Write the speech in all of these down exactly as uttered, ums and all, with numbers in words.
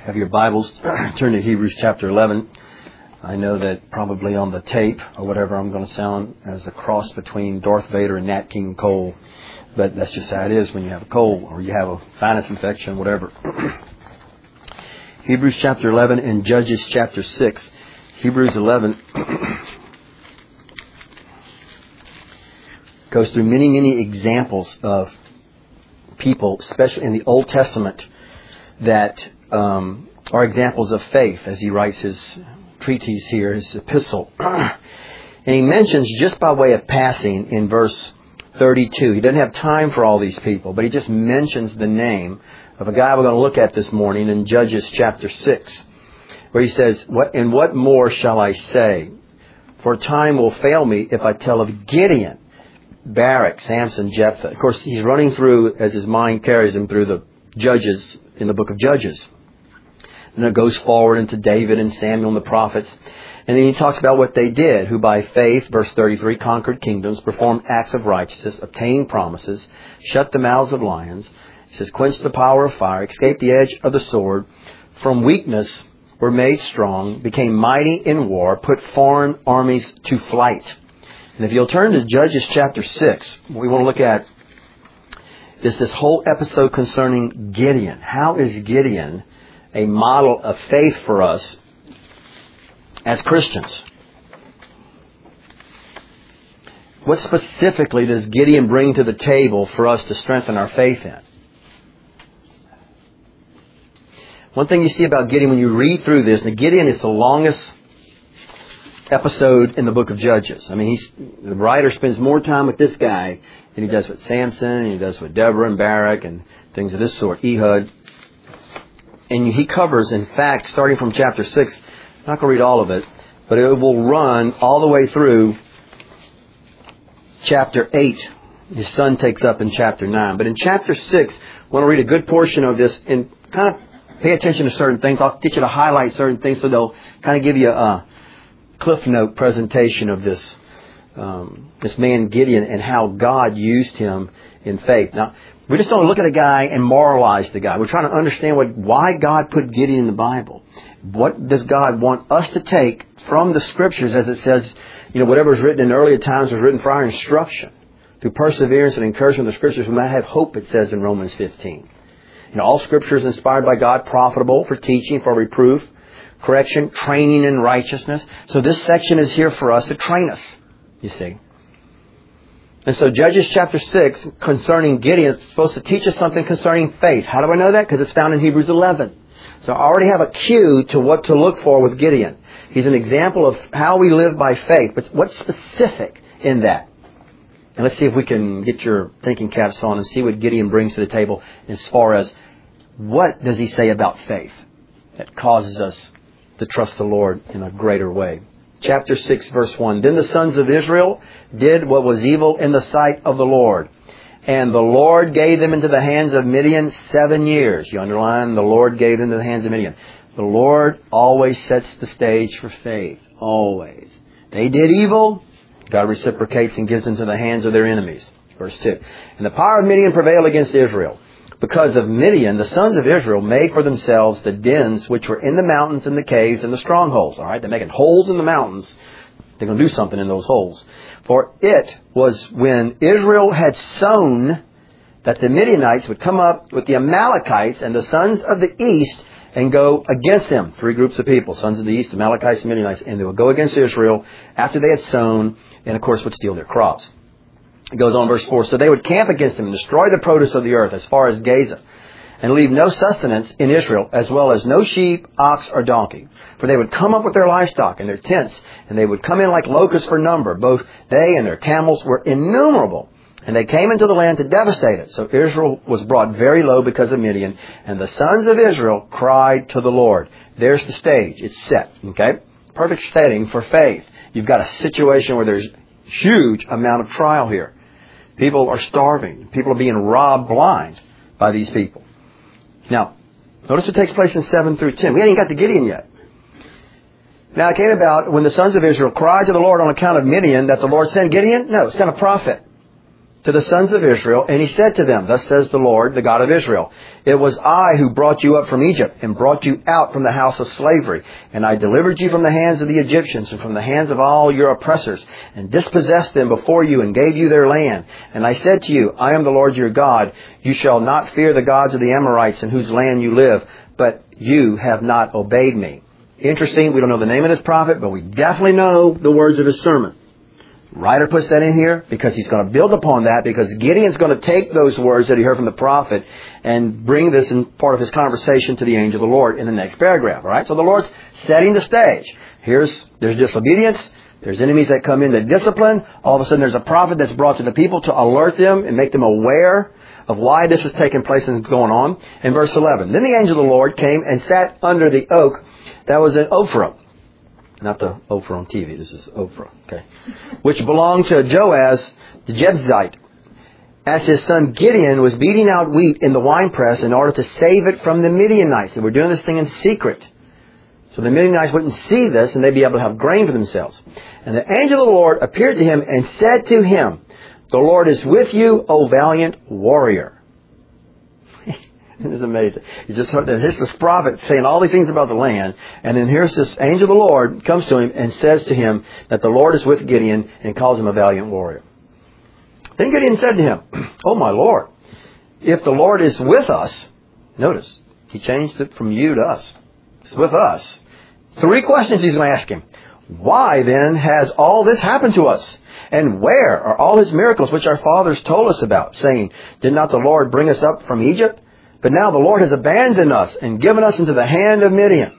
Have your Bibles, turn to Hebrews chapter eleven. I know that probably on the tape or whatever I'm going to sound as a cross between Darth Vader and Nat King Cole. But that's just how it is when you have a cold or you have a sinus infection, whatever. Hebrews chapter eleven and Judges chapter six. Hebrews eleven goes through many, many examples of people, especially in the Old Testament, that um, are examples of faith, as he writes his treatise here, his epistle. And he mentions, just by way of passing, in verse thirty-two, he doesn't have time for all these people, but he just mentions the name of a guy we're going to look at this morning in Judges chapter six, where he says, "What and what more shall I say? For time will fail me if I tell of Gideon, Barak, Samson, Jephthah." Of course, he's running through, as his mind carries him, through the Judges in the book of Judges. And it goes forward into David and Samuel and the prophets. And then he talks about what they did, who by faith, verse thirty-three, conquered kingdoms, performed acts of righteousness, obtained promises, shut the mouths of lions. He says, quenched the power of fire, escaped the edge of the sword, from weakness were made strong, became mighty in war, put foreign armies to flight. And if you'll turn to Judges chapter six, we want to look at is this whole episode concerning Gideon. How is Gideon a model of faith for us as Christians? What specifically does Gideon bring to the table for us to strengthen our faith in? One thing you see about Gideon when you read through this, and Gideon is the longest episode in the book of Judges. I mean, he's, the writer spends more time with this guy than he does with Samson, and he does with Deborah and Barak and things of this sort, Ehud. And he covers, in fact, starting from chapter six, I'm not going to read all of it, but it will run all the way through chapter eight. His son takes up in chapter nine. But in chapter six, I want to read a good portion of this and kind of pay attention to certain things. I'll get you to highlight certain things so they'll kind of give you a Cliff Note presentation of this um, this man Gideon and how God used him in faith. Now, we just don't look at a guy and moralize the guy. We're trying to understand what why God put Gideon in the Bible. What does God want us to take from the Scriptures, as it says, you know, whatever was written in earlier times was written for our instruction. Through perseverance and encouragement of the Scriptures, we might have hope, it says in Romans fifteen. You know, all Scripture is inspired by God, profitable for teaching, for reproof, correction, training in righteousness. So this section is here for us to train us, you see. And so Judges chapter six, concerning Gideon, is supposed to teach us something concerning faith. How do I know that? Because it's found in Hebrews eleven. So I already have a cue to what to look for with Gideon. He's an example of how we live by faith. But what's specific in that? And let's see if we can get your thinking caps on and see what Gideon brings to the table as far as what does he say about faith that causes us to trust the Lord in a greater way. Chapter six, verse one. Then the sons of Israel did what was evil in the sight of the Lord. And the Lord gave them into the hands of Midian seven years. You underline, the Lord gave them into the hands of Midian. The Lord always sets the stage for faith. Always. They did evil. God reciprocates and gives them to the hands of their enemies. Verse two. And the power of Midian prevailed against Israel. Because of Midian, the sons of Israel made for themselves the dens which were in the mountains and the caves and the strongholds. All right, they're making holes in the mountains. They're going to do something in those holes. For it was when Israel had sown that the Midianites would come up with the Amalekites and the sons of the east and go against them. Three groups of people, sons of the east, Amalekites, and Midianites. And they would go against Israel after they had sown and, of course, would steal their crops. It goes on, verse four. So they would camp against them and destroy the produce of the earth as far as Gaza, and leave no sustenance in Israel, as well as no sheep, ox, or donkey. For they would come up with their livestock and their tents, and they would come in like locusts for number. Both they and their camels were innumerable. And they came into the land to devastate it. So Israel was brought very low because of Midian, and the sons of Israel cried to the Lord. There's the stage. It's set. Okay? Perfect setting for faith. You've got a situation where there's huge amount of trial here. People are starving. People are being robbed blind by these people. Now, notice what takes place in seven through ten. We ain't got to Gideon yet. Now, it came about when the sons of Israel cried to the Lord on account of Midian that the Lord sent Gideon. No, sent a prophet to the sons of Israel, and he said to them, thus says the Lord, the God of Israel, it was I who brought you up from Egypt and brought you out from the house of slavery. And I delivered you from the hands of the Egyptians and from the hands of all your oppressors, and dispossessed them before you and gave you their land. And I said to you, I am the Lord your God. You shall not fear the gods of the Amorites in whose land you live, but you have not obeyed me. Interesting, we don't know the name of this prophet, but we definitely know the words of his sermon. Writer puts that in here because he's going to build upon that, because Gideon's going to take those words that he heard from the prophet and bring this in part of his conversation to the angel of the Lord in the next paragraph. All right, so the Lord's setting the stage. Here's there's disobedience. There's enemies that come in that discipline. All of a sudden there's a prophet that's brought to the people to alert them and make them aware of why this is taking place and going on. In verse eleven, then the angel of the Lord came and sat under the oak that was in Ophrah. Not the Ophrah on T V. This is Ophrah, okay, which belonged to Joaz the Jebusite, as his son Gideon was beating out wheat in the winepress in order to save it from the Midianites. They were doing this thing in secret, so the Midianites wouldn't see this and they'd be able to have grain for themselves. And the angel of the Lord appeared to him and said to him, the Lord is with you, O valiant warrior. It's amazing. You just heard that. Here's this prophet saying all these things about the land, and then here's this angel of the Lord comes to him and says to him that the Lord is with Gideon and calls him a valiant warrior. Then Gideon said to him, oh my Lord, if the Lord is with us, notice, he changed it from you to us. It's with us. Three questions he's going to ask him. Why then has all this happened to us? And where are all his miracles which our fathers told us about, saying, did not the Lord bring us up from Egypt? But now the Lord has abandoned us and given us into the hand of Midian.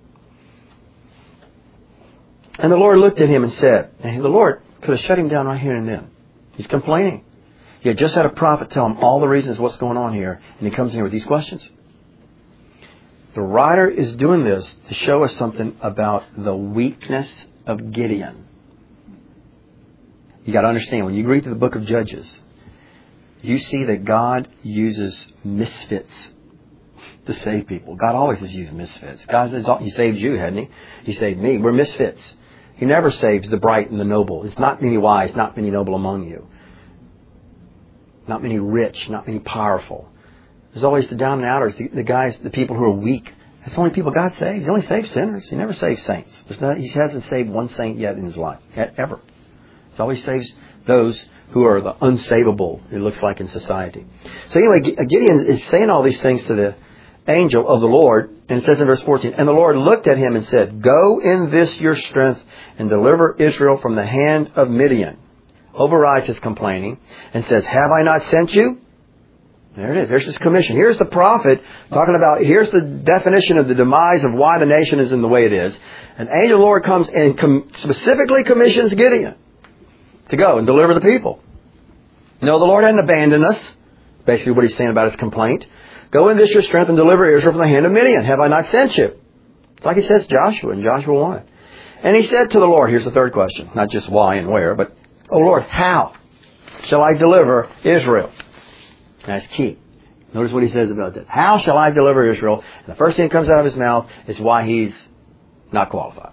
And the Lord looked at him and said, and the Lord could have shut him down right here and then. He's complaining. He had just had a prophet tell him all the reasons what's going on here, and he comes in here with these questions. The writer is doing this to show us something about the weakness of Gideon. You got to understand, when you read through the book of Judges, you see that God uses misfits to save people. God always has used misfits. God has, He saved you, hadn't He? He saved me. We're misfits. He never saves the bright and the noble. There's not many wise, not many noble among you. Not many rich, not many powerful. There's always the down and outers, the, the guys, the people who are weak. That's the only people God saves. He only saves sinners. He never saves saints. There's not, he hasn't saved one saint yet in His life, ever. He always saves those who are the unsavable, it looks like, in society. So anyway, Gideon is saying all these things to the angel of the Lord, and it says in verse fourteen, and the Lord looked at him and said, go in this your strength and deliver Israel from the hand of Midian. Overrides his complaining and says, have I not sent you? There it is. There's his commission. Here's the prophet talking about, here's the definition of the demise of why the nation is in the way it is. An angel of the Lord comes and com- specifically commissions Gideon to go and deliver the people. No, the Lord hadn't abandoned us. Basically what he's saying about his complaint. Go in this your strength and deliver Israel from the hand of Midian. Have I not sent you? It's like he says Joshua in Joshua one. And he said to the Lord, here's the third question, not just why and where, but, oh Lord, how shall I deliver Israel? That's key. Notice what he says about that. How shall I deliver Israel? And the first thing that comes out of his mouth is why he's not qualified.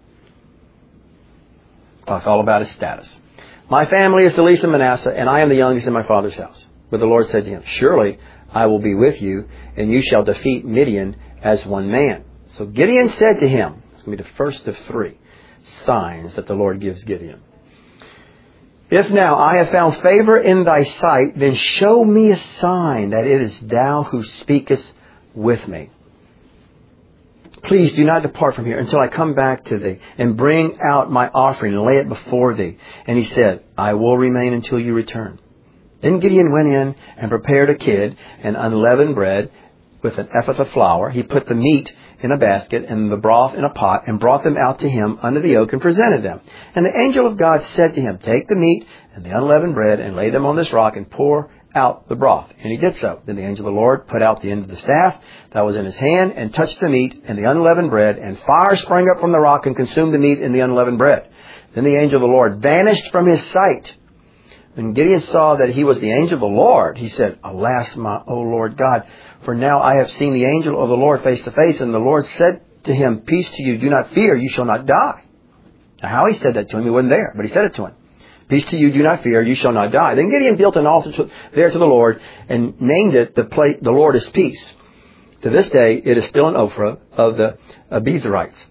Talks all about his status. My family is the least of Manasseh, and I am the youngest in my father's house. But the Lord said to him, surely I will be with you, and you shall defeat Midian as one man. So Gideon said to him, it's going to be the first of three signs that the Lord gives Gideon. If now I have found favor in thy sight, then show me a sign that it is thou who speakest with me. Please do not depart from here until I come back to thee and bring out my offering and lay it before thee. And he said, I will remain until you return. Then Gideon went in and prepared a kid and unleavened bread with an ephah of flour. He put the meat in a basket and the broth in a pot and brought them out to him under the oak and presented them. And the angel of God said to him, take the meat and the unleavened bread and lay them on this rock and pour out the broth. And he did so. Then the angel of the Lord put out the end of the staff that was in his hand and touched the meat and the unleavened bread, and fire sprang up from the rock and consumed the meat and the unleavened bread. Then the angel of the Lord vanished from his sight. When Gideon saw that he was the angel of the Lord, he said, alas, my O Lord God, for now I have seen the angel of the Lord face to face. And the Lord said to him, peace to you, do not fear, you shall not die. Now how he said that to him, he wasn't there, but he said it to him. Peace to you, do not fear, you shall not die. Then Gideon built an altar to, there to the Lord and named it, the, place, the Lord is Peace. To this day, it is still in Ophrah of the Abiezrites.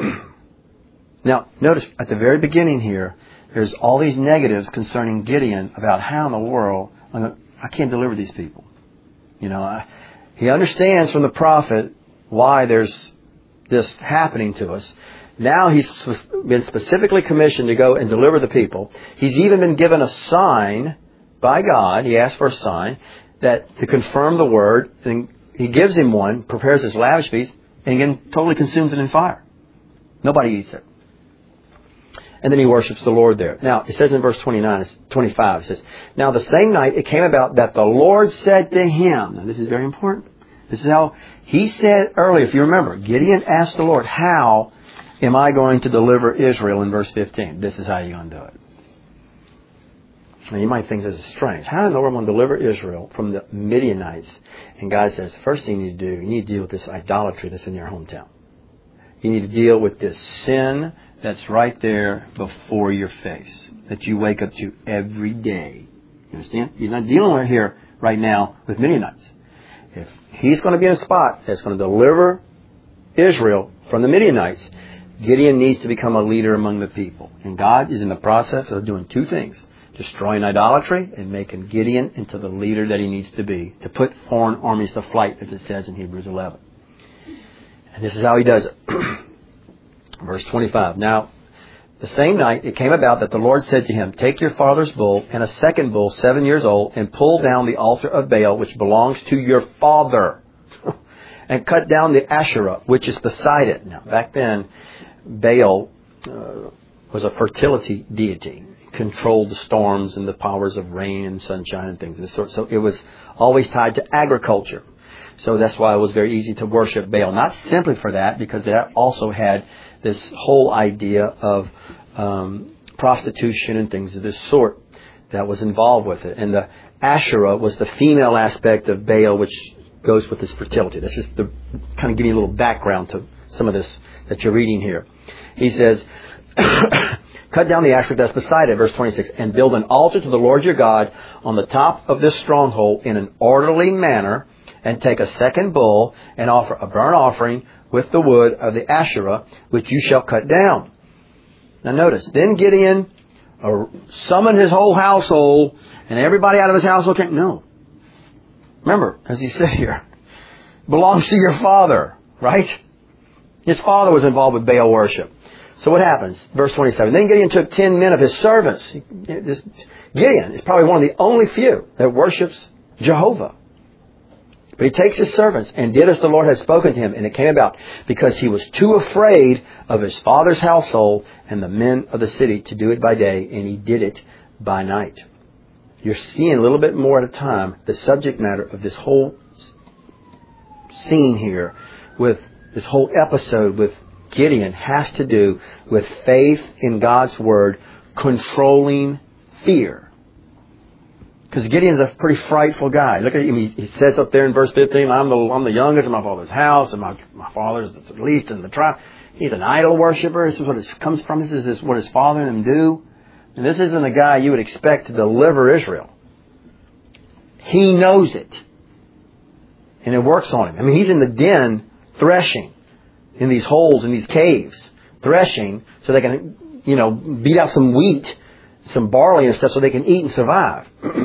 Now, notice at the very beginning here, there's all these negatives concerning Gideon about how in the world I can't deliver these people. You know, I, he understands from the prophet why there's this happening to us. Now he's been specifically commissioned to go and deliver the people. He's even been given a sign by God. He asked for a sign that to confirm the word. And he gives him one, prepares his lavish feast, and again totally consumes it in fire. Nobody eats it. And then he worships the Lord there. Now, it says in verse twenty-nine, twenty-five, it says, now the same night it came about that the Lord said to him, and this is very important. This is how he said earlier, if you remember, Gideon asked the Lord, how am I going to deliver Israel in verse fifteen? This is how you're going to do it. Now you might think this is strange. How in the world am I going to deliver Israel from the Midianites? And God says, first thing you need to do, you need to deal with this idolatry that's in your hometown. You need to deal with this sin that's right there before your face, that you wake up to every day. You understand? He's not dealing with here right now with Midianites. If he's going to be in a spot that's going to deliver Israel from the Midianites, Gideon needs to become a leader among the people. And God is in the process of doing two things. Destroying idolatry and making Gideon into the leader that he needs to be. To put foreign armies to flight, as it says in Hebrews eleven. And this is how he does it. Verse twenty-five. Now, the same night it came about that the Lord said to him, take your father's bull and a second bull, seven years old, and pull down the altar of Baal, which belongs to your father, and cut down the Asherah, which is beside it. Now, back then, Baal uh, was a fertility deity. He controlled the storms and the powers of rain and sunshine and things of this sort. So it was always tied to agriculture. So that's why it was very easy to worship Baal. Not simply for that, because that also had this whole idea of um, prostitution and things of this sort that was involved with it. And the Asherah was the female aspect of Baal, which goes with his fertility. This is to kind of give you a little background to some of this that you're reading here. He says, cut down the Asherah that's beside it, verse twenty-six, and build an altar to the Lord your God on the top of this stronghold in an orderly manner, and take a second bull and offer a burnt offering with the wood of the Asherah, which you shall cut down. Now notice, then Gideon uh, summoned his whole household, and everybody out of his household came. No. Remember, as he said here, belongs to your father, right? His father was involved with Baal worship. So what happens? Verse twenty-seven. Then Gideon took ten men of his servants. This, Gideon is probably one of the only few that worships Jehovah. But he takes his servants and did as the Lord had spoken to him. And it came about because he was too afraid of his father's household and the men of the city to do it by day. And he did it by night. You're seeing a little bit more at a time the subject matter of this whole scene here with this whole episode with Gideon has to do with faith in God's Word controlling fear. Because Gideon's a pretty frightful guy. Look at him. He, he says up there in verse fifteen, I'm the, I'm the youngest in my father's house, and my, my father's the least in the tribe. He's an idol worshiper. This is what it comes from. This is what his father and him do. And this isn't a guy you would expect to deliver Israel. He knows it. And it works on him. I mean, he's in the den threshing in these holes, in these caves, threshing so they can, you know, beat out some wheat, some barley and stuff so they can eat and survive.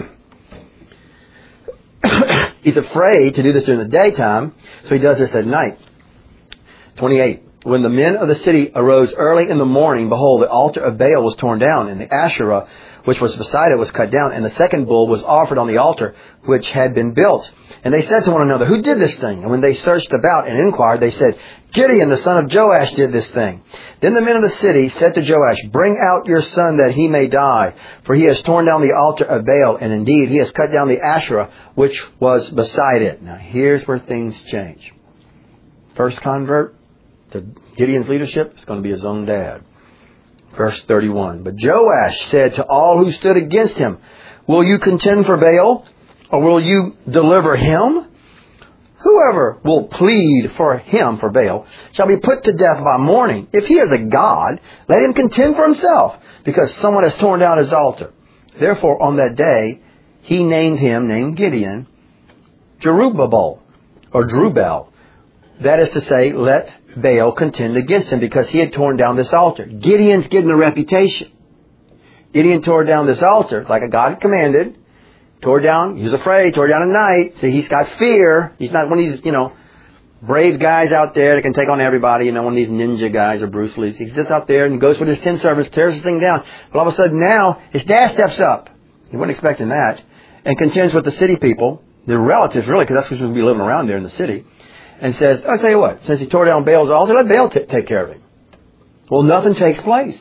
He's afraid to do this during the daytime, so he does this at night. twenty-eight. When the men of the city arose early in the morning, behold, the altar of Baal was torn down, and the Asherah, which was beside it, was cut down, and the second bull was offered on the altar, which had been built. And they said to one another, who did this thing? And when they searched about and inquired, they said, Gideon, the son of Joash, did this thing. Then the men of the city said to Joash, bring out your son that he may die, for he has torn down the altar of Baal, and indeed he has cut down the Asherah, which was beside it. Now here's where things change. First convert to Gideon's leadership is going to be his own dad. Verse thirty-one. But Joash said to all who stood against him, will you contend for Baal, or will you deliver him? Whoever will plead for him, for Baal, shall be put to death by morning. If he is a god, let him contend for himself, because someone has torn down his altar. Therefore, on that day, he named him, named Gideon, Jerubbaal, or Jerubbaal. That is to say, let Baal contend against him, because he had torn down this altar. Gideon's getting a reputation. Gideon tore down this altar, like a God had commanded. Tore down, he was afraid, tore down at night. See, he's got fear. He's not one of these, you know, brave guys out there that can take on everybody, you know, one of these ninja guys or Bruce Lee's. He's just out there and goes with his ten servants, tears the thing down. But all of a sudden now, his dad steps up. He wasn't expecting that. And contends with the city people, the relatives really, because that's who's going to be living around there in the city. And says, I'll tell you what, since he tore down Baal's altar, let Baal t- take care of him. Well, nothing takes place.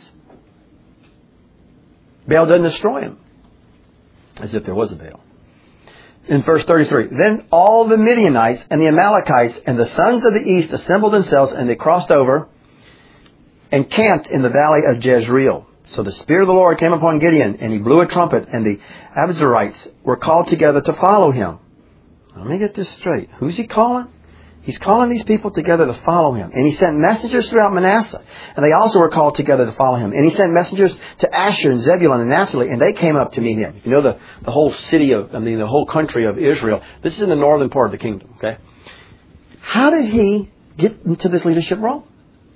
Baal doesn't destroy him. As if there was a Baal. In verse thirty-three, then all the Midianites and the Amalekites and the sons of the east assembled themselves, and they crossed over and camped in the valley of Jezreel. So the Spirit of the Lord came upon Gideon, and he blew a trumpet, and the Abiezrites were called together to follow him. Let me get this straight. Who's he calling? He's calling these people together to follow him. And he sent messengers throughout Manasseh. And they also were called together to follow him. And he sent messengers to Asher and Zebulun and Naphtali. And they came up to meet him. You know, the, the whole city of, I mean, the whole country of Israel. This is in the northern part of the kingdom, okay? How did he get into this leadership role?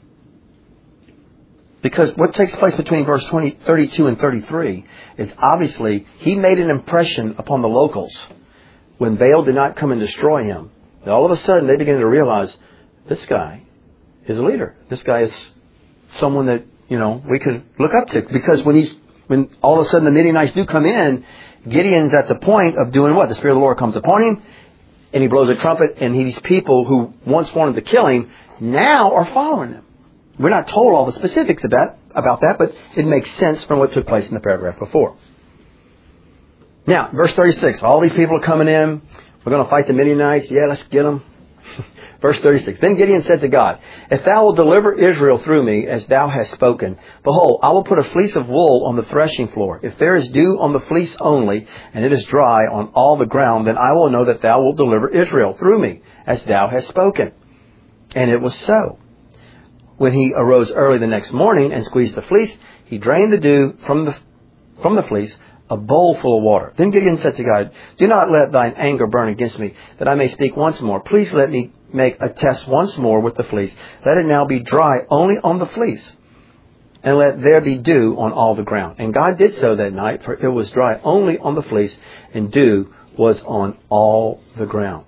Because what takes place between verse twenty, thirty-two and thirty-three is obviously he made an impression upon the locals when Baal did not come and destroy him. All of a sudden, they begin to realize, this guy is a leader. This guy is someone that, you know, we could look up to. Because when he's, when all of a sudden the Midianites do come in, Gideon's at the point of doing what? The Spirit of the Lord comes upon him, and he blows a trumpet, and these people who once wanted to kill him, now are following him. We're not told all the specifics about, about that, but it makes sense from what took place in the paragraph before. Now, verse thirty-six, all these people are coming in. We're going to fight the Midianites. Yeah, let's get them. Verse thirty-six. Then Gideon said to God, if thou wilt deliver Israel through me, as thou hast spoken, behold, I will put a fleece of wool on the threshing floor. If there is dew on the fleece only, and it is dry on all the ground, then I will know that thou wilt deliver Israel through me, as thou hast spoken. And it was so. When he arose early the next morning and squeezed the fleece, he drained the dew from the, from the fleece, a bowl full of water. Then Gideon said to God, do not let thine anger burn against me, that I may speak once more. Please let me make a test once more with the fleece. Let it now be dry only on the fleece, and let there be dew on all the ground. And God did so that night, for it was dry only on the fleece, and dew was on all the ground.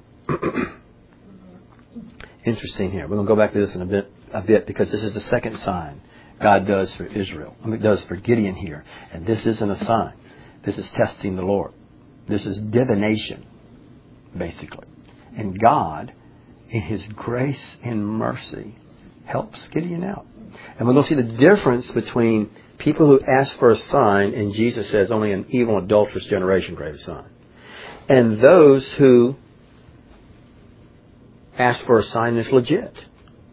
Interesting here. We're going to go back to this in a bit, a bit, because this is the second sign God does for Israel. I mean, does for Gideon here. And this isn't a sign. This is testing the Lord. This is divination, basically. And God, in His grace and mercy, helps Gideon out. And we're going to see the difference between people who ask for a sign, and Jesus says only an evil, adulterous generation craves a sign, and those who ask for a sign that's legit.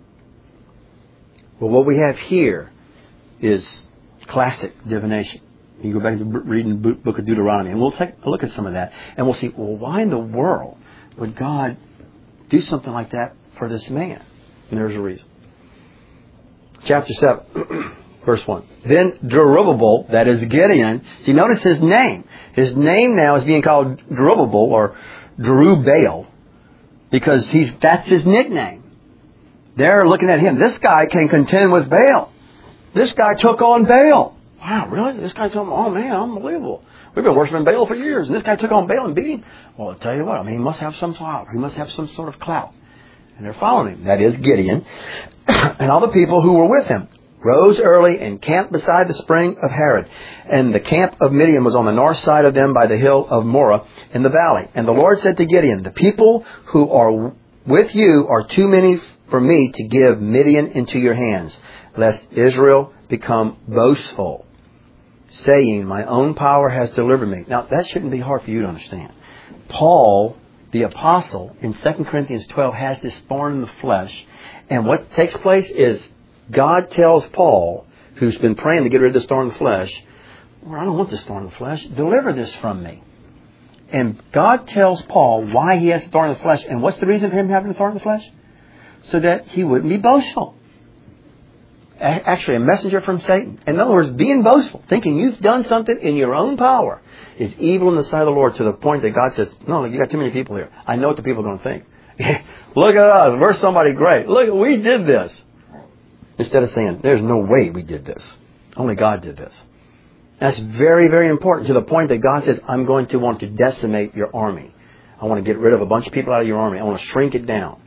Well, what we have here is classic divination. You go back to reading the book of Deuteronomy, and we'll take a look at some of that, and we'll see, well, why in the world would God do something like that for this man? And there's a reason. Chapter seven, verse one. Then Jerubbaal, that is Gideon, see, notice his name. His name now is being called Jerubbaal, or Jerubbaal, because he's, that's his nickname. They're looking at him. This guy can contend with Baal. This guy took on Baal. Wow, really? This guy told me, oh man, unbelievable. We've been worshiping Baal for years, and this guy took on Baal and beat him. Well, I'll tell you what, I mean, he must have some clout. He must have some sort of clout. And they're following him. That is Gideon. And all the people who were with him rose early and camped beside the spring of Harod. And the camp of Midian was on the north side of them by the hill of Moreh in the valley. And the Lord said to Gideon, the people who are with you are too many for me to give Midian into your hands, lest Israel become boastful, saying, my own power has delivered me. Now, that shouldn't be hard for you to understand. Paul, the apostle, in Second Corinthians twelve, has this thorn in the flesh. And what takes place is God tells Paul, who's been praying to get rid of this thorn in the flesh, well, I don't want this thorn in the flesh. Deliver this from me. And God tells Paul why he has a thorn in the flesh. And what's the reason for him having a thorn in the flesh? So that he wouldn't be boastful. Actually, a messenger from Satan. In other words, being boastful, thinking you've done something in your own power, is evil in the sight of the Lord, to the point that God says, no, you got too many people here. I know what the people are going to think. Look at us. We're somebody great. Look, we did this. Instead of saying, there's no way we did this. Only God did this. That's very, very important, to the point that God says, I'm going to want to decimate your army. I want to get rid of a bunch of people out of your army. I want to shrink it down.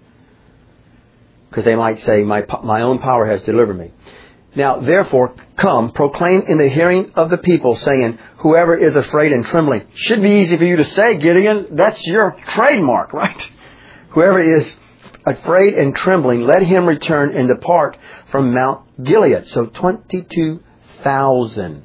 Because they might say, my my own power has delivered me. Now, therefore, come, proclaim in the hearing of the people, saying, whoever is afraid and trembling. Should be easy for you to say, Gideon. That's your trademark, right? Whoever is afraid and trembling, let him return and depart from Mount Gilead. So twenty-two thousand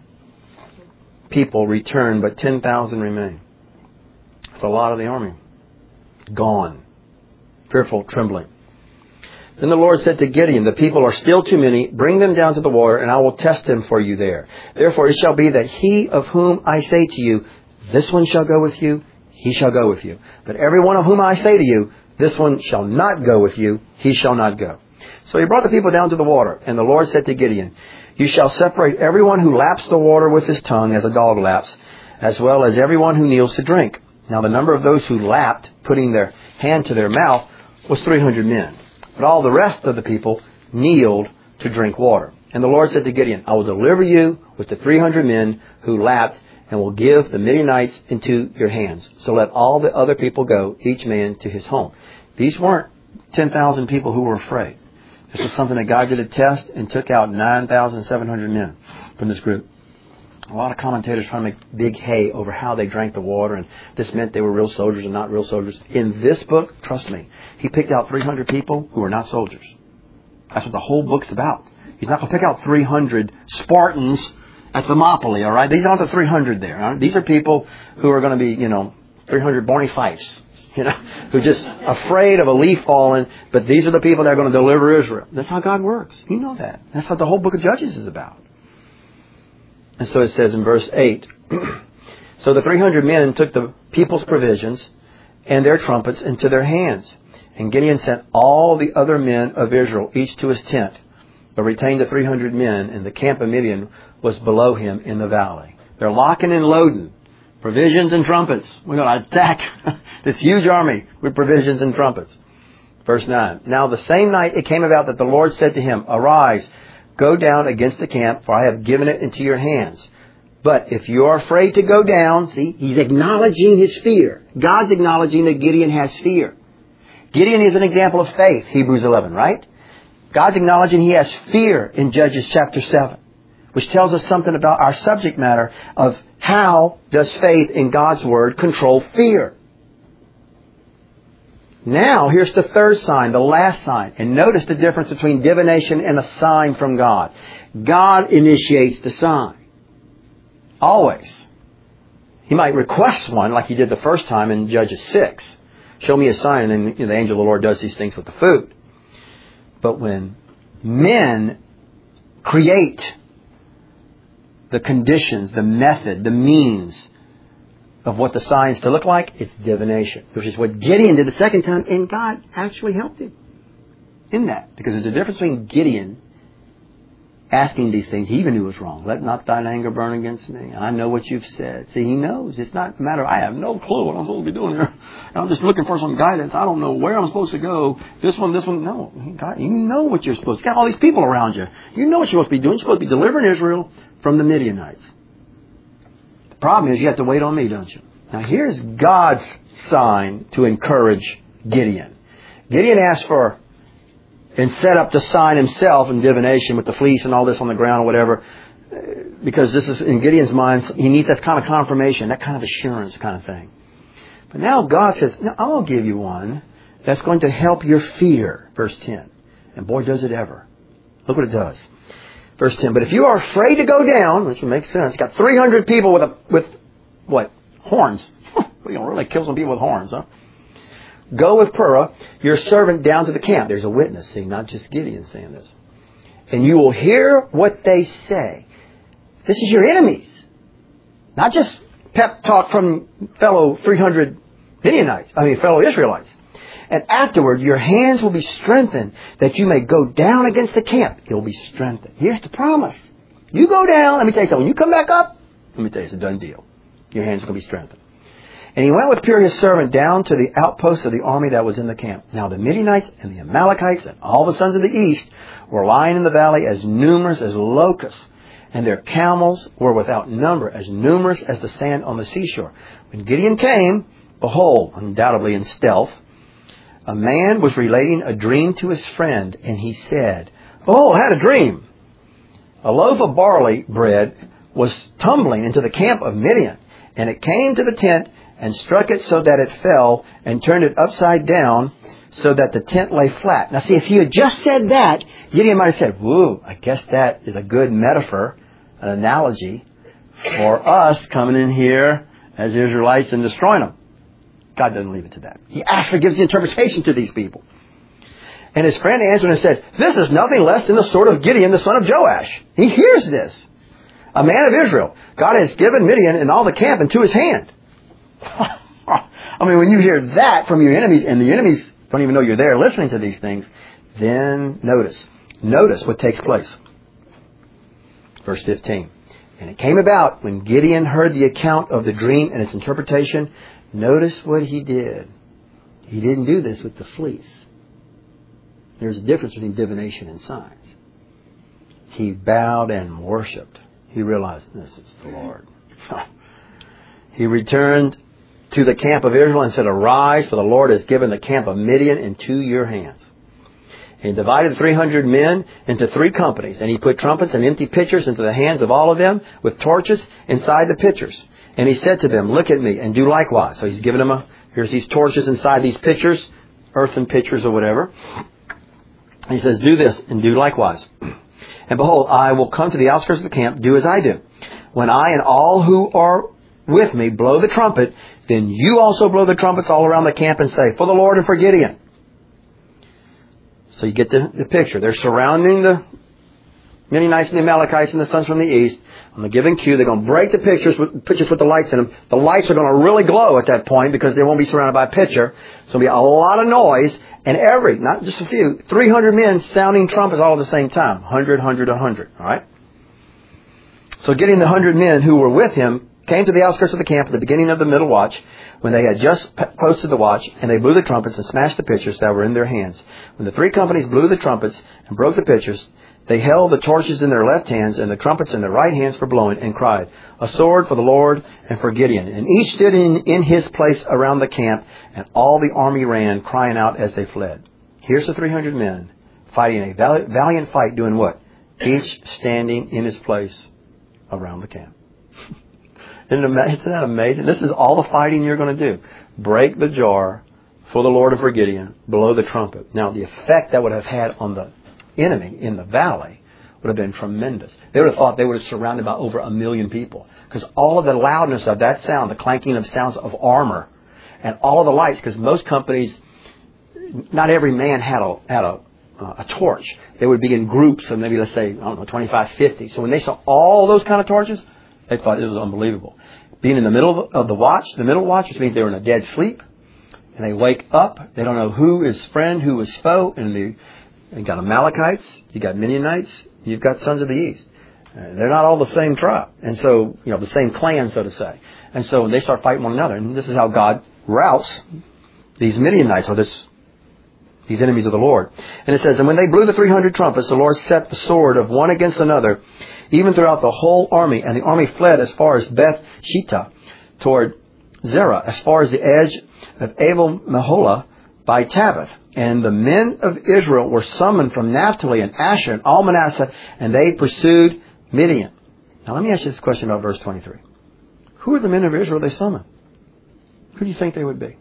people return, but ten thousand remain. That's a lot of the army. Gone. Fearful, trembling. Then the Lord said to Gideon, the people are still too many. Bring them down to the water, and I will test them for you there. Therefore it shall be that he of whom I say to you, this one shall go with you, he shall go with you. But every one of whom I say to you, this one shall not go with you, he shall not go. So he brought the people down to the water, and the Lord said to Gideon, you shall separate everyone who laps the water with his tongue as a dog laps, as well as everyone who kneels to drink. Now the number of those who lapped, putting their hand to their mouth, was three hundred men. But all the rest of the people kneeled to drink water. And the Lord said to Gideon, I will deliver you with the three hundred men who lapped, and will give the Midianites into your hands. So let all the other people go, each man to his home. These weren't ten thousand people who were afraid. This was something that God did a test and took out nine thousand seven hundred men from this group. A lot of commentators trying to make big hay over how they drank the water, and this meant they were real soldiers and not real soldiers. In this book, trust me, he picked out three hundred people who were not soldiers. That's what the whole book's about. He's not going to pick out three hundred Spartans at Thermopylae, all right? These aren't the three hundred there. Right? These are people who are going to be, you know, three hundred Barney Fifes, you know, who are just afraid of a leaf falling, but these are the people that are going to deliver Israel. That's how God works. You know that. That's what the whole book of Judges is about. And so it says in verse eight, so the three hundred men took the people's provisions and their trumpets into their hands. And Gideon sent all the other men of Israel, each to his tent, but retained the three hundred men, and the camp of Midian was below him in the valley. They're locking and loading provisions and trumpets. We're going to attack this huge army with provisions and trumpets. Verse nine, now the same night it came about that the Lord said to him, arise, go down against the camp, for I have given it into your hands. But if you are afraid to go down, see, he's acknowledging his fear. God's acknowledging that Gideon has fear. Gideon is an example of faith, Hebrews eleven, right? God's acknowledging he has fear in Judges chapter seven, which tells us something about our subject matter of how does faith in God's Word control fear. Now, here's the third sign, the last sign. And notice the difference between divination and a sign from God. God initiates the sign. Always. He might request one like he did the first time in Judges six. Show me a sign, and then, you know, the angel of the Lord does these things with the food. But when men create the conditions, the method, the means of what the signs to look like, it's divination. Which is what Gideon did the second time, and God actually helped him in that. Because there's a difference between Gideon asking these things. He even knew it was wrong. Let not thine anger burn against me. I know what you've said. See, he knows. It's not a matter of, I have no clue what I'm supposed to be doing here. I'm just looking for some guidance. I don't know where I'm supposed to go. This one, this one. No. God, you know what you're supposed to. You got all these people around you. You know what you're supposed to be doing. You're supposed to be delivering Israel from the Midianites. The problem is you have to wait on me, don't you? Now here's God's sign to encourage Gideon. Gideon asked for and set up the sign himself in divination with the fleece and all this on the ground or whatever, because this is, in Gideon's mind, he needs that kind of confirmation, that kind of assurance kind of thing. But now God says, no, I'll give you one that's going to help your fear, verse ten. And boy, does it ever. Look what it does. Verse ten, but if you are afraid to go down, which would make sense, you got three hundred people with, a, with what? Horns. We're going to really kill some people with horns, huh? Go with Purah, your servant, down to the camp. There's a witness, see, not just Gideon saying this. And you will hear what they say. This is your enemies. Not just pep talk from fellow three hundred Midianites, I mean fellow Israelites. And afterward your hands will be strengthened that you may go down against the camp. You'll be strengthened. Here's the promise. You go down, let me tell you something. When you come back up, let me tell you, it's a done deal. Your hands are going to be strengthened. And he went with Pur his servant down to the outposts of the army that was in the camp. Now the Midianites and the Amalekites and all the sons of the east were lying in the valley as numerous as locusts. And their camels were without number, as numerous as the sand on the seashore. When Gideon came, behold, undoubtedly in stealth, a man was relating a dream to his friend. And he said, oh, I had a dream. A loaf of barley bread was tumbling into the camp of Midian. And it came to the tent and struck it so that it fell and turned it upside down so that the tent lay flat. Now see, if he had just said that, Gideon might have said, whoa, I guess that is a good metaphor, an analogy for us coming in here as Israelites and destroying them. God doesn't leave it to that. He actually gives the interpretation to these people. And his friend answered and said, this is nothing less than the sword of Gideon, the son of Joash. He hears this. A man of Israel. God has given Midian and all the camp into his hand. I mean, when you hear that from your enemies, and the enemies don't even know you're there listening to these things, then notice. Notice what takes place. Verse fifteen. And it came about when Gideon heard the account of the dream and its interpretation, notice what he did. He didn't do this with the fleece. There's a difference between divination and signs. He bowed and worshipped. He realized this is the Lord. He returned to the camp of Israel and said, arise, for the Lord has given the camp of Midian into your hands. And he divided three hundred men into three companies. And he put trumpets and empty pitchers into the hands of all of them with torches inside the pitchers. And he said to them, look at me and do likewise. So he's given them a, here's these torches inside these pitchers, earthen pitchers or whatever. And he says, do this and do likewise. And behold, I will come to the outskirts of the camp, do as I do. When I and all who are with me blow the trumpet, then you also blow the trumpets all around the camp and say, for the Lord and for Gideon. So you get the, the picture. They're surrounding the Midianites and the Amalekites and the sons from the east. On the given cue, they're going to break the pictures with, pictures with the lights in them. The lights are going to really glow at that point because they won't be surrounded by a picture. So there'll be a lot of noise. And every, not just a few, three hundred men sounding trumpets all at the same time. one hundred, one hundred, one hundred. All right? So getting the one hundred men who were with him came to the outskirts of the camp at the beginning of the middle watch, when they had just posted the watch, and they blew the trumpets and smashed the pitchers that were in their hands. When the three companies blew the trumpets and broke the pitchers, they held the torches in their left hands and the trumpets in their right hands for blowing, and cried, a sword for the Lord and for Gideon. And each stood in, in his place around the camp, and all the army ran, crying out as they fled. Here's the three hundred men fighting a valiant fight, doing what? Each standing in his place around the camp. Isn't that amazing? This is all the fighting you're going to do. Break the jar for the Lord and for Gideon. Blow the trumpet. Now, the effect that would have had on the enemy in the valley would have been tremendous. They would have thought they would have surrounded by over a million people. Because all of the loudness of that sound, the clanking of sounds of armor, and all of the lights, because most companies, not every man had a, had a, uh, a torch. They would be in groups of maybe, let's say, I don't know, twenty-five, fifty. So when they saw all those kind of torches, they thought it was unbelievable. Being in the middle of the watch, the middle watch, which means they were in a dead sleep, and they wake up. They don't know who is friend, who is foe. And they, you got Amalekites, you got Midianites, you've got sons of the east. And they're not all the same tribe, and so you know the same clan, so to say. And so they start fighting one another, and this is how God routs these Midianites, or this these enemies of the Lord. And it says, and when they blew the three hundred trumpets, the Lord set the sword of one against another, even throughout the whole army. And the army fled as far as Beth Shittah, toward Zerah, as far as the edge of Abel Meholah by Tabbath. And the men of Israel were summoned from Naphtali and Asher and all Manasseh, and they pursued Midian. Now let me ask you this question about verse twenty-three. Who are the men of Israel they summoned? Who do you think they would be?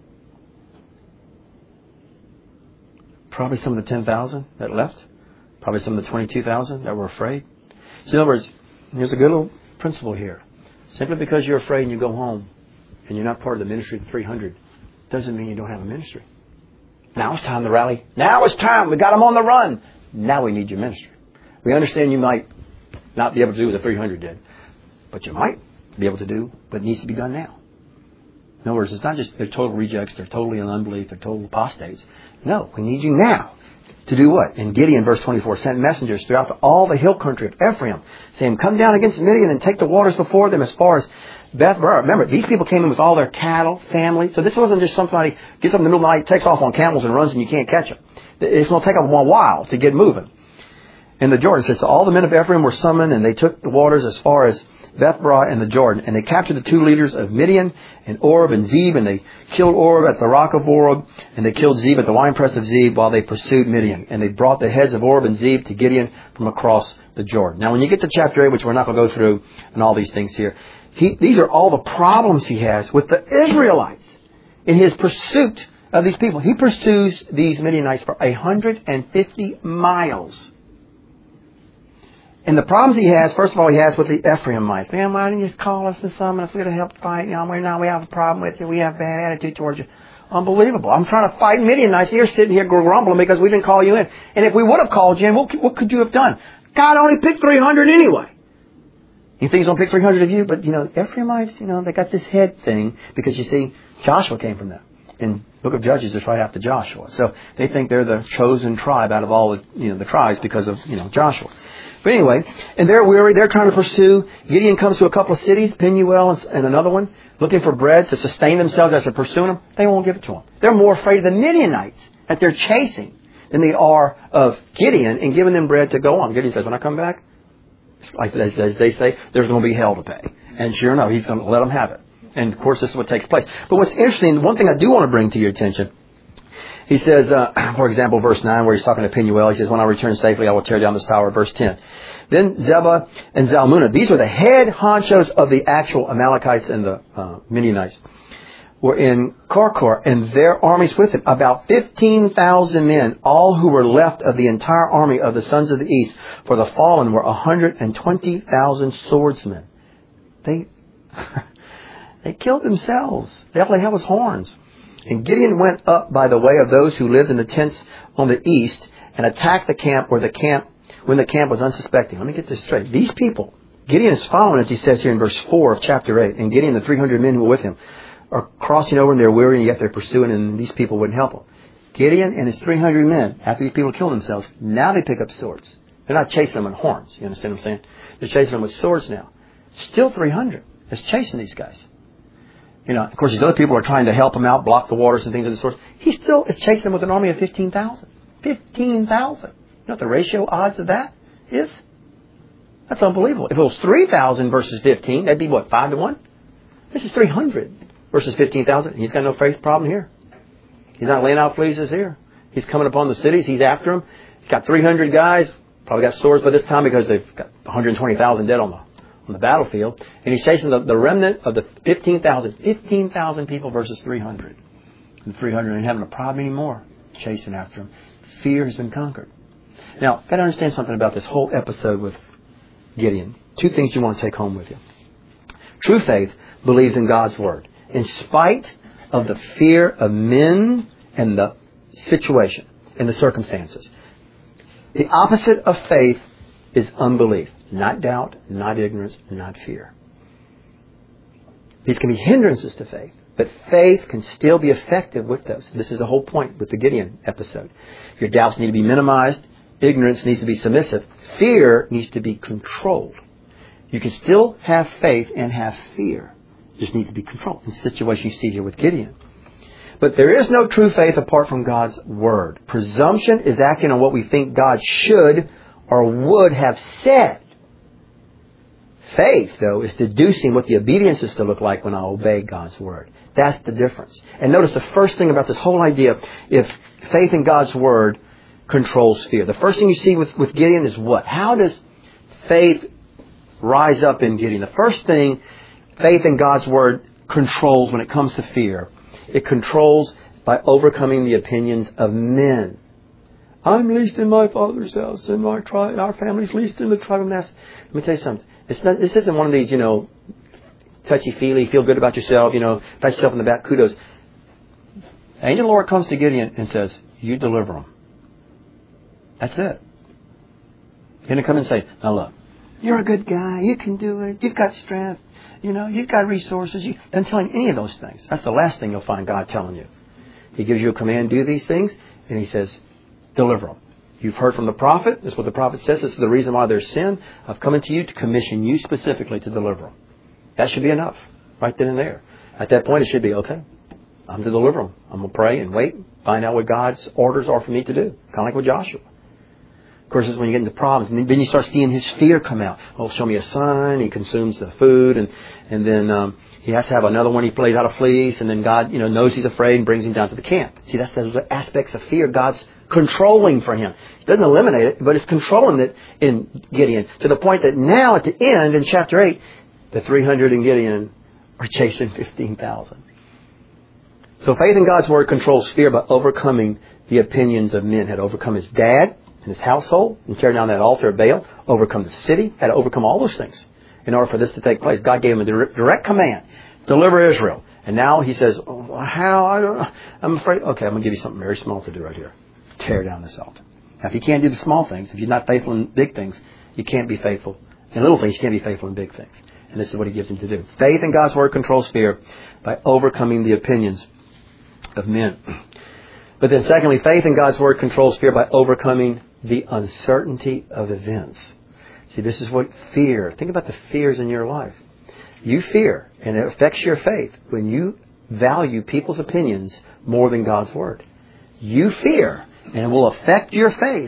Probably some of the ten thousand that left. Probably some of the twenty-two thousand that were afraid. So in other words, here's a good little principle here. Simply because you're afraid and you go home and you're not part of the ministry of the three hundred doesn't mean you don't have a ministry. Now it's time to rally. Now it's time. We got them on the run. Now we need your ministry. We understand you might not be able to do what the three hundred did, but you might to be able to do, but it needs to be done now. In other words, it's not just they're total rejects, they're totally in unbelief, they're total apostates. No, we need you now to do what? And Gideon, verse twenty-four, sent messengers throughout the, all the hill country of Ephraim, saying, come down against Midian and take the waters before them as far as Beth Barah. Remember, these people came in with all their cattle, family. So this wasn't just somebody gets up in the middle of the night, takes off on camels and runs and you can't catch them. It's going to take them a while to get moving. And the Jordan says, so all the men of Ephraim were summoned, and they took the waters as far as Beth Barah and the Jordan. And they captured the two leaders of Midian, and Oreb and Zeb, and they killed Oreb at the rock of Oreb, and they killed Zeb at the winepress of Zeb while they pursued Midian. And they brought the heads of Oreb and Zeb to Gideon from across the Jordan. Now when you get to chapter eight, which we're not going to go through, and all these things here, he, these are all the problems he has with the Israelites in his pursuit of these people. He pursues these Midianites for one hundred fifty miles. And the problems he has, first of all, he has with the Ephraimites. Man, why didn't you just call us and summon us? We're going to help fight. You know, we're now we have a problem with you. We have bad attitude towards you. Unbelievable. I'm trying to fight Midianites. You're sitting here grumbling because we didn't call you in. And if we would have called you in, what, what could you have done? God only picked three hundred anyway. You think he's going to pick three hundred of you? But, you know, Ephraimites, you know, they got this head thing because, you see, Joshua came from them. In Book of Judges, it's right after Joshua. So they think they're the chosen tribe out of all the, you know, the tribes because of, you know, Joshua. But anyway, and they're weary. They're trying to pursue. Gideon comes to a couple of cities, Penuel and, and another one, looking for bread to sustain themselves as they're pursuing them. They won't give it to them. They're more afraid of the Midianites that they're chasing than they are of Gideon and giving them bread to go on. Gideon says, when I come back, like they say, there's going to be hell to pay. And sure enough, he's going to let them have it. And of course, this is what takes place. But what's interesting, one thing I do want to bring to your attention, he says, uh, for example, verse nine, where he's talking to Penuel, he says, when I return safely, I will tear down this tower. Verse ten. Then Zebah and Zalmunna, these were the head honchos of the actual Amalekites and the uh, Midianites, were in Karkor, and their armies with him, about fifteen thousand men, all who were left of the entire army of the sons of the east, for the fallen were one hundred twenty thousand swordsmen. They they killed themselves. They all they had was horns. And Gideon went up by the way of those who lived in the tents on the east and attacked the camp where the camp when the camp was unsuspecting. Let me get this straight. These people, Gideon is following, as he says here in verse four of chapter eight, and Gideon and the three hundred men who were with him are crossing over and they're weary and yet they're pursuing, and these people wouldn't help them. Gideon and his three hundred men, after these people killed themselves, now they pick up swords. They're not chasing them with horns. You understand what I'm saying? They're chasing them with swords now. Still three hundred is chasing these guys. You know, of course, these other people are trying to help him out, block the waters and things of the sort. He still is chasing them with an army of fifteen thousand. fifteen thousand. You know what the ratio odds of that is? That's unbelievable. If it was three thousand versus fifteen, that'd be what, five to one? This is three hundred versus fifteen thousand. He's got no faith problem here. He's not laying out fleeces here. He's coming upon the cities. He's after them. He's got three hundred guys. Probably got swords by this time because they've got one hundred twenty thousand dead on the on the battlefield. And he's chasing the, the remnant of the fifteen thousand. fifteen thousand people versus three hundred. And the three hundred ain't having a problem anymore chasing after him. Fear has been conquered. Now, got to understand something about this whole episode with Gideon. Two things you want to take home with you. True faith believes in God's Word, in spite of the fear of men and the situation and the circumstances. The opposite of faith is unbelief. Not doubt, not ignorance, not fear. These can be hindrances to faith, but faith can still be effective with those. This is the whole point with the Gideon episode. Your doubts need to be minimized. Ignorance needs to be submissive. Fear needs to be controlled. You can still have faith and have fear. It just needs to be controlled. In the situation you see here with Gideon. But there is no true faith apart from God's Word. Presumption is acting on what we think God should or would have said. Faith, though, is deducing what the obedience is to look like when I obey God's Word. That's the difference. And notice the first thing about this whole idea, if faith in God's Word controls fear. The first thing you see with, with Gideon is what? How does faith rise up in Gideon? The first thing faith in God's Word controls when it comes to fear, it controls by overcoming the opinions of men. I'm least in my father's house, and my tribe, our family's least in the tribe of Manasseh. Let me tell you something. It's not, this isn't one of these, you know, touchy-feely, feel good about yourself, you know, pat yourself in the back, kudos. The angel of the Lord comes to Gideon and says, you deliver them. That's it. He didn't come and say, now look, You're a good guy. You can do it. You've got strength. You know, you've got resources. You doesn't tell him any of those things. That's the last thing you'll find God telling you. He gives you a command, do these things, and He says, deliver them. You've heard from the prophet. That's what the prophet says. This is the reason why there's sin. I've come into you to commission you specifically to deliver them. That should be enough, right then and there. At that point, it should be, okay, I'm to deliver them. I'm going to pray and wait, find out what God's orders are for me to do. Kind of like with Joshua. Of course, this is when you get into problems. And then you start seeing his fear come out. Oh, show me a sign. He consumes the food. And, and then um, he has to have another one. He plays out a fleece. And then God, you know, knows he's afraid and brings him down to the camp. See, that's those aspects of fear God's controlling for him. He doesn't eliminate it, but it's controlling it in Gideon. To the point that now at the end, in chapter eight, the three hundred in Gideon are chasing fifteen thousand. So faith in God's Word controls fear by overcoming the opinions of men. Had to overcome his dad and his household and tear down that altar of Baal. Overcome the city. Had to overcome all those things in order for this to take place. God gave him a direct command. Deliver Israel. And now he says, oh, how? I don't know. I'm afraid. Okay, I'm going to give you something very small to do right here. Tear down this altar. Now, if you can't do the small things, if you're not faithful in big things, you can't be faithful in little things. You can't be faithful in big things. And this is what he gives him to do. Faith in God's Word controls fear by overcoming the opinions of men. But then secondly, faith in God's Word controls fear by overcoming the uncertainty of events. See, this is what fear, think about the fears in your life. You fear, and it affects your faith when you value people's opinions more than God's Word. You fear, and it will affect your faith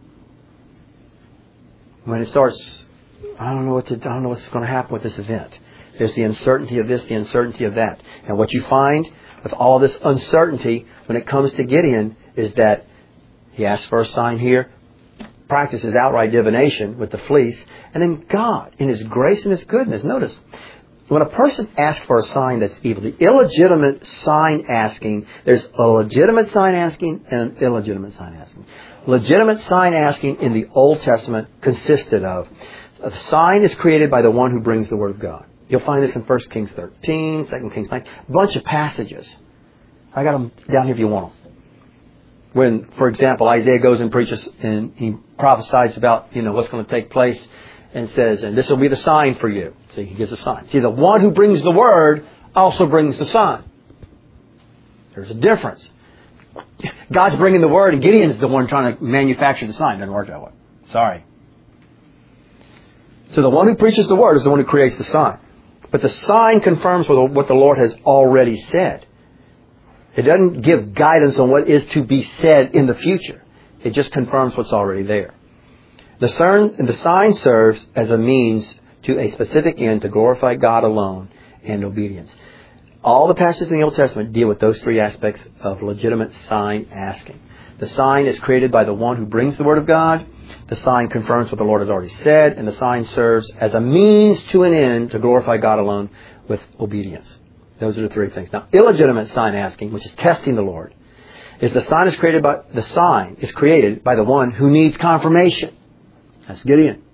when it starts, I don't know what to, I don't know what's going to happen with this event. There's the uncertainty of this, the uncertainty of that. And what you find with all this uncertainty when it comes to Gideon is that he asks for a sign here, practices outright divination with the fleece, and then God, in His grace and His goodness, notice, when a person asks for a sign that's evil, the illegitimate sign asking, there's a legitimate sign asking and an illegitimate sign asking. Legitimate sign asking in the Old Testament consisted of, a sign is created by the one who brings the Word of God. You'll find this in First Kings thirteen, Second Kings nine, a bunch of passages. I got them down here if you want them. When, for example, Isaiah goes and preaches and he prophesies about, you know, what's going to take place and says, and this will be the sign for you. See, he gives a sign. See, the one who brings the Word also brings the sign. There's a difference. God's bringing the Word and Gideon's the one trying to manufacture the sign. Doesn't work that way. Sorry. So the one who preaches the Word is the one who creates the sign. But the sign confirms what the Lord has already said. It doesn't give guidance on what is to be said in the future. It just confirms what's already there. The sign, the sign serves as a means to a specific end to glorify God alone and obedience. All the passages in the Old Testament deal with those three aspects of legitimate sign asking. The sign is created by the one who brings the Word of God. The sign confirms what the Lord has already said. And the sign serves as a means to an end to glorify God alone with obedience. Those are the three things. Now, illegitimate sign asking, which is testing the Lord, is the sign is created by the sign is created by the one who needs confirmation. That's Gideon.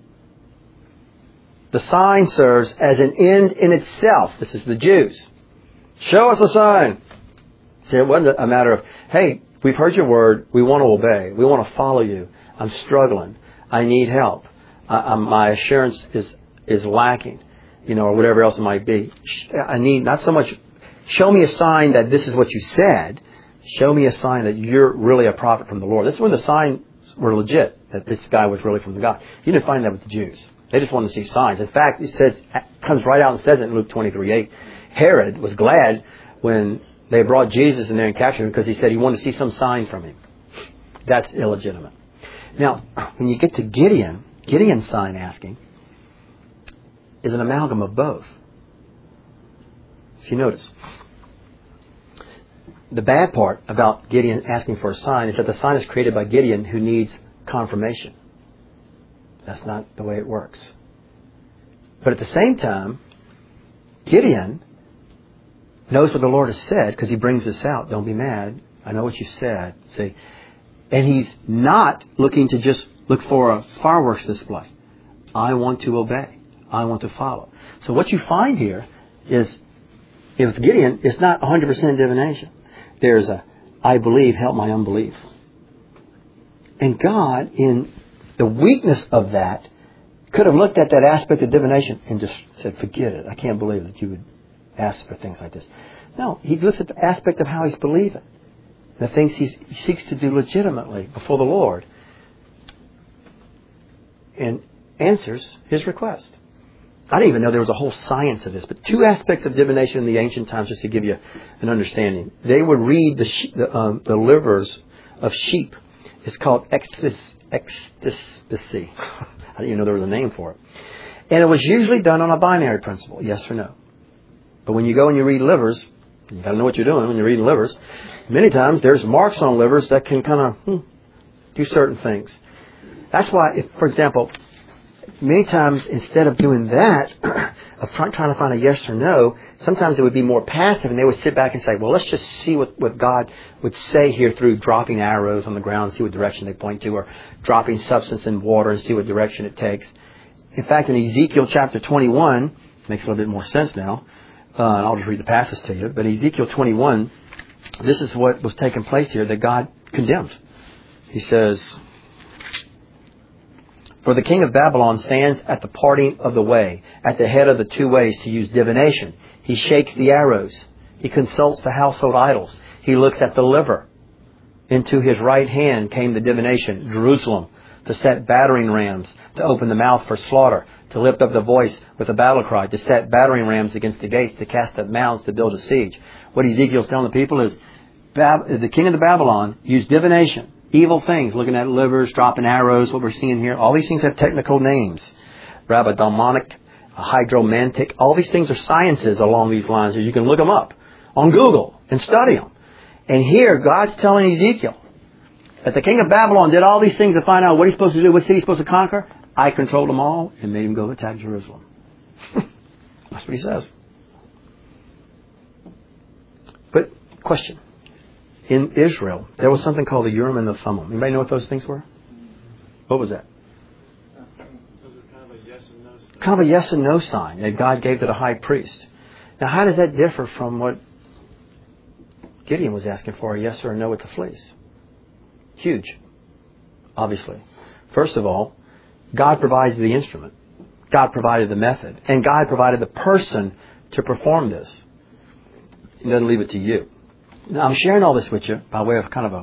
The sign serves as an end in itself. This is the Jews. Show us a sign. See, it wasn't a matter of, hey, we've heard your word. We want to obey. We want to follow you. I'm struggling. I need help. I, I'm, my assurance is, is lacking. You know, or whatever else it might be. I need not so much, show me a sign that this is what you said. Show me a sign that you're really a prophet from the Lord. This is when the signs were legit, that this guy was really from the God. You didn't find that with the Jews. They just wanted to see signs. In fact, it says, it comes right out and says it in Luke twenty-three eight. Herod was glad when they brought Jesus in there and captured him because he said he wanted to see some sign from him. That's illegitimate. Now, when you get to Gideon, Gideon's sign asking is an amalgam of both. See, notice. The bad part about Gideon asking for a sign is that the sign is created by Gideon who needs confirmation. That's not the way it works. But at the same time, Gideon knows what the Lord has said because he brings this out. Don't be mad. I know what you said. See, and he's not looking to just look for a fireworks display. I want to obey. I want to follow. So what you find here is, with Gideon, it's not one hundred percent divination. There's a, I believe, help my unbelief. And God, in the weakness of that, could have looked at that aspect of divination and just said, forget it. I can't believe that you would ask for things like this. No, he looks at the aspect of how he's believing. The things he's, he seeks to do legitimately before the Lord. And answers his request. I didn't even know there was a whole science of this, but two aspects of divination in the ancient times, just to give you an understanding. They would read the she- the, um, the livers of sheep. It's called ectis- ectispy. I didn't even know there was a name for it. And it was usually done on a binary principle, yes or no. But when you go and you read livers, you got to know what you're doing when you're reading livers. Many times there's marks on livers that can kind of hmm, do certain things. That's why, if, for example, many times instead of doing that, of trying, trying to find a yes or no, sometimes it would be more passive and they would sit back and say, well, let's just see what, what God would say here through dropping arrows on the ground and see what direction they point to, or dropping substance in water and see what direction it takes. In fact, in Ezekiel chapter twenty-one, makes a little bit more sense now, uh, and I'll just read the passage to you, but Ezekiel twenty-one, this is what was taking place here that God condemned. He says, for the king of Babylon stands at the parting of the way, at the head of the two ways to use divination. He shakes the arrows. He consults the household idols. He looks at the liver. Into his right hand came the divination, Jerusalem, to set battering rams, to open the mouth for slaughter, to lift up the voice with a battle cry, to set battering rams against the gates, to cast up mounds, to build a siege. What Ezekiel's telling the people is, Bab- the king of the Babylon used divination. Evil things, looking at livers, dropping arrows, what we're seeing here. All these things have technical names. Rabbidomonic, hydromantic. All these things are sciences along these lines. You can look them up on Google and study them. And here, God's telling Ezekiel that the king of Babylon did all these things to find out what he's supposed to do, what city he's supposed to conquer. I controlled them all and made him go attack Jerusalem. That's what he says. But, question. In Israel, there was something called the Urim and the Thummim. Anybody know what those things were? What was that? Kind of a yes and no sign. Kind of a yes and no sign that God gave to the high priest. Now, how does that differ from what Gideon was asking for, a yes or a no with the fleece? Huge, obviously. First of all, God provides the instrument. God provided the method. And God provided the person to perform this. He doesn't leave it to you. Now, I'm sharing all this with you by way of kind of a,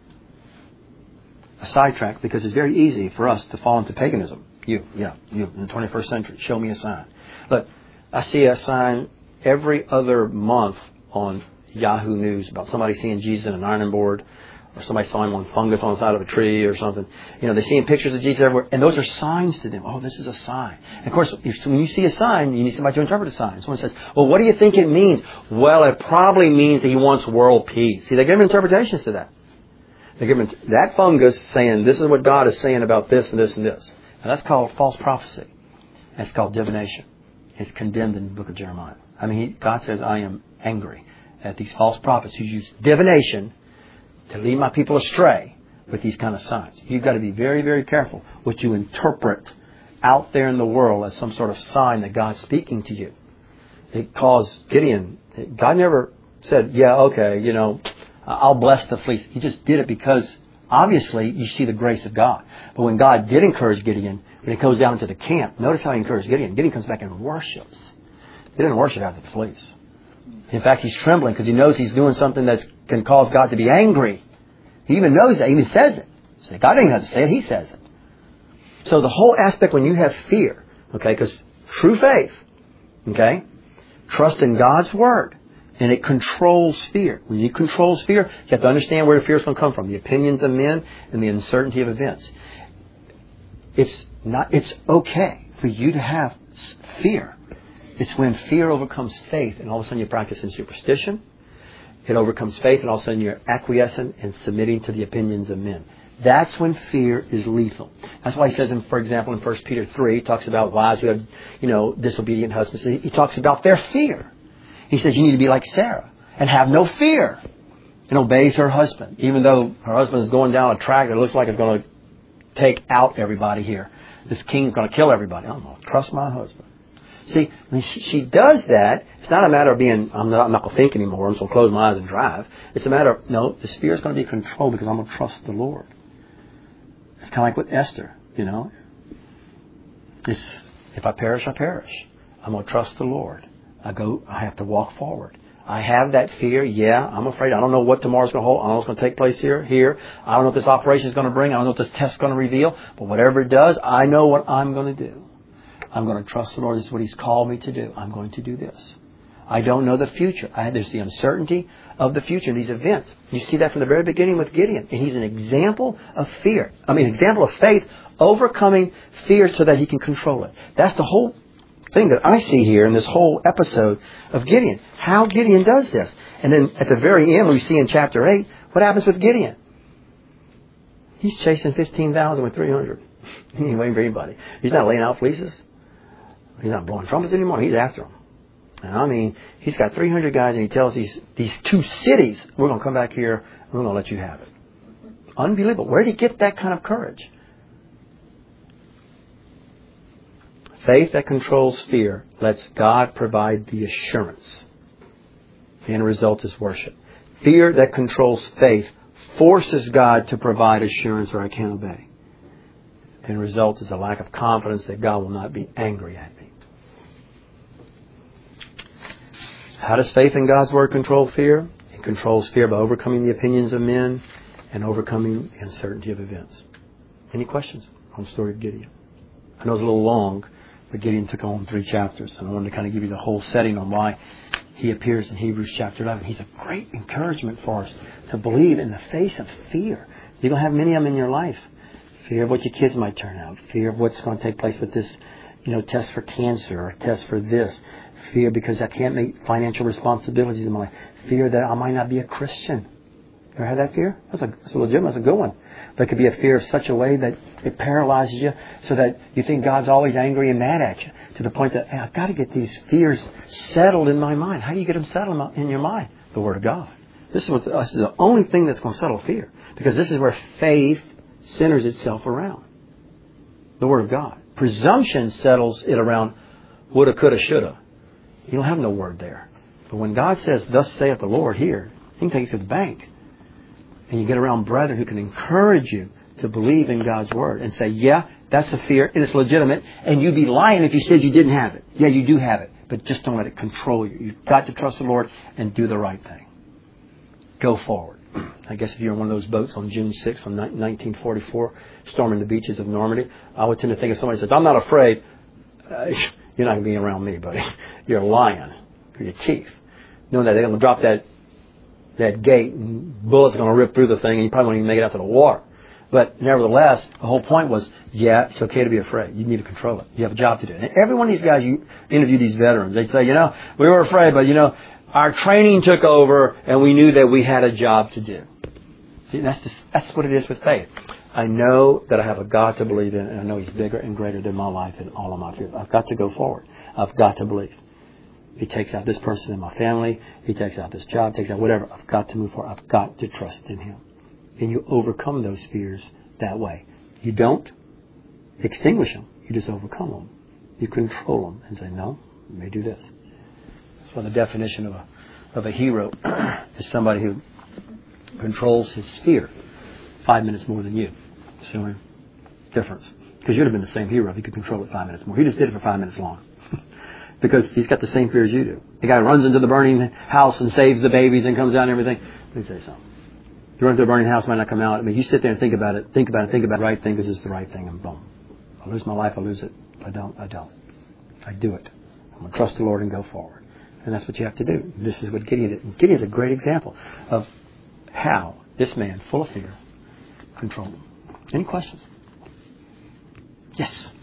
a sidetrack, because it's very easy for us to fall into paganism. You, yeah, you in the twenty-first century, show me a sign. Look, I see a sign every other month on Yahoo News about somebody seeing Jesus in an ironing board, or somebody saw him on fungus on the side of a tree or something. You know, they're seeing pictures of Jesus everywhere, and those are signs to them. Oh, this is a sign. And of course, if, when you see a sign, you need somebody to interpret the sign. Someone says, well, what do you think it means? Well, it probably means that he wants world peace. See, they give interpretations to that. They give that fungus saying, this is what God is saying about this and this and this. And that's called false prophecy. That's called divination. It's condemned in the book of Jeremiah. I mean, he, God says, I am angry at these false prophets who use divination to lead my people astray with these kind of signs. You've got to be very, very careful what you interpret out there in the world as some sort of sign that God's speaking to you. It caused Gideon, God never said, yeah, okay, you know, I'll bless the fleece. He just did it because obviously you see the grace of God. But when God did encourage Gideon, when he goes down to the camp, notice how he encouraged Gideon. Gideon comes back and worships. He didn't worship after the fleece. In fact, he's trembling because he knows he's doing something that can cause God to be angry. He even knows that. He even says it. So God doesn't have to say it. He says it. So the whole aspect when you have fear, okay, because true faith, okay, trust in God's Word, and it controls fear. When you control fear, you have to understand where the fear is going to come from. The opinions of men and the uncertainty of events. It's not. It's okay for you to have fear. It's when fear overcomes faith, and all of a sudden you're practicing superstition. It overcomes faith, and all of a sudden you're acquiescing and submitting to the opinions of men. That's when fear is lethal. That's why he says, in, for example, in First Peter three, he talks about wives who have, you know, disobedient husbands. He, he talks about their fear. He says you need to be like Sarah and have no fear, and obeys her husband, even though her husband is going down a track that looks like it's going to take out everybody here. This king is going to kill everybody. I'm going to trust my husband. See, when she, she does that, it's not a matter of being, I'm not, I'm not going to think anymore, I'm just going to close my eyes and drive. It's a matter of, no, the fear is going to be controlled because I'm going to trust the Lord. It's kind of like with Esther, you know. It's, if I perish, I perish. I'm going to trust the Lord. I go. I have to walk forward. I have that fear. Yeah, I'm afraid. I don't know what tomorrow's going to hold. I don't know what's going to take place here. Here. I don't know what this operation is going to bring. I don't know what this test is going to reveal. But whatever it does, I know what I'm going to do. I'm going to trust the Lord. This is what He's called me to do. I'm going to do this. I don't know the future. I, there's the uncertainty of the future, these events. You see that from the very beginning with Gideon. And he's an example of fear. I mean, an example of faith overcoming fear so that he can control it. That's the whole thing that I see here in this whole episode of Gideon. How Gideon does this. And then at the very end, we see in chapter eight, what happens with Gideon? He's chasing fifteen thousand with three hundred. He ain't waiting for anybody. He's not laying out fleeces. He's not blowing trumpets anymore. He's after them. And I mean, he's got three hundred guys and he tells these, these two cities, we're going to come back here and we're going to let you have it. Unbelievable. Where did he get that kind of courage? Faith that controls fear lets God provide the assurance. The end result is worship. Fear that controls faith forces God to provide assurance, or I can't obey. The end result is a lack of confidence that God will not be angry at me. How does faith in God's Word control fear? It controls fear by overcoming the opinions of men and overcoming the uncertainty of events. Any questions on the story of Gideon? I know it's a little long, but Gideon took on three chapters, and I wanted to kind of give you the whole setting on why he appears in Hebrews chapter eleven. He's a great encouragement for us to believe in the face of fear. You're going to have many of them in your life. Fear of what your kids might turn out. Fear of what's going to take place with this, you know, test for cancer or test for this. Fear because I can't make financial responsibilities in my life. Fear that I might not be a Christian. You ever had that fear? That's a, that's a legitimate, that's a good one. But it could be a fear of such a way that it paralyzes you so that you think God's always angry and mad at you. To the point that, hey, I've got to get these fears settled in my mind. How do you get them settled in your mind? The Word of God. This is, what, this is the only thing that's going to settle fear. Because this is where faith centers itself around. The Word of God. Presumption settles it around woulda, coulda, shoulda. You don't have no word there. But when God says, thus saith the Lord here, you can take it to the bank. And you get around brethren who can encourage you to believe in God's Word and say, yeah, that's a fear and it's legitimate. And you'd be lying if you said you didn't have it. Yeah, you do have it. But just don't let it control you. You've got to trust the Lord and do the right thing. Go forward. I guess if you're on one of those boats on June sixth, on nineteen forty-four, storming the beaches of Normandy, I would tend to think if somebody says, I'm not afraid, uh, you're not going to be around me, buddy. You're lying for your teeth. Knowing that they're going to drop that that gate and bullets are going to rip through the thing and you probably won't even make it out to the water. But nevertheless, the whole point was, yeah, it's okay to be afraid. You need to control it. You have a job to do. And every one of these guys, you interview these veterans, they say, you know, we were afraid, but, you know, our training took over and we knew that we had a job to do. See, that's just, that's what it is with faith. I know that I have a God to believe in, and I know He's bigger and greater than my life and all of my fears. I've got to go forward. I've got to believe. He takes out this person in my family. He takes out this job, takes out whatever. I've got to move forward. I've got to trust in Him. And you overcome those fears that way. You don't extinguish them. You just overcome them. You control them and say, no, you may do this. That's why the definition of a, of a hero is somebody who controls his fear five minutes more than you. That's the only difference. Because you'd have been the same hero if he could control it five minutes more. He just did it for five minutes long. Because he's got the same fear as you do. The guy runs into the burning house and saves the babies and comes out and everything. Let me say something. You run into a burning house, might not come out. I mean, you sit there and think about it, think about it, think about the right thing because it's the right thing, and boom. I lose my life, I lose it. If I don't, I don't. I do it. I'm going to trust the Lord and go forward. And that's what you have to do. This is what Gideon did. And Gideon is a great example of how this man, full of fear, controlled him. Any questions? Yes.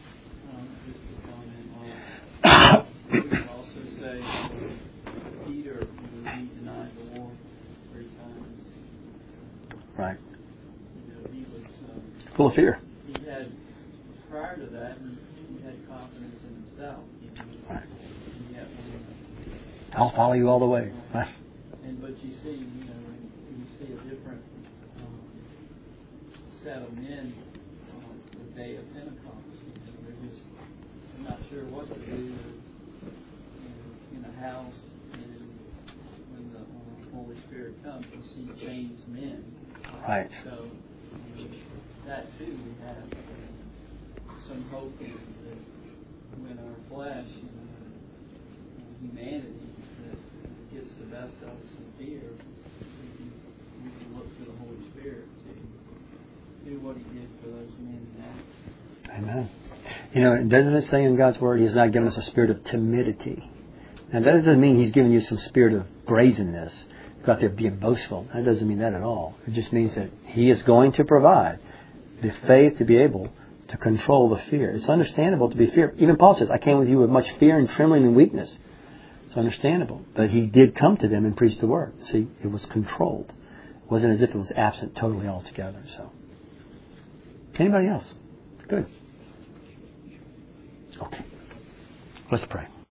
Um, also say Peter, he denied the Lord three times. Right. You know, he was uh, full of fear. He had prior to that, he had confidence in himself. You know, right. He had one, I'll follow you all the way. Right. And but you see, you know, you see a different um, set of men on the day of Pentecost. You know, they're just not sure what to do in, in a house, and when the uh, Holy Spirit comes, you see changed men. Right. So um, that too, we have uh, some hope in that when our flesh and our humanity that gets the best of us in fear, we can, we can look to the Holy Spirit to do what He did for those men in Acts. Amen. You know, doesn't it say in God's Word He has not given us a spirit of timidity? Now, that doesn't mean He's given you some spirit of brazenness, go out there being boastful. That doesn't mean that at all. It just means that He is going to provide the faith to be able to control the fear. It's understandable to be fearful. Even Paul says, I came with you with much fear and trembling and weakness. It's understandable. But he did come to them and preach the Word. See, it was controlled. It wasn't as if it was absent totally altogether. So, anybody else? Good. Okay. Let's pray.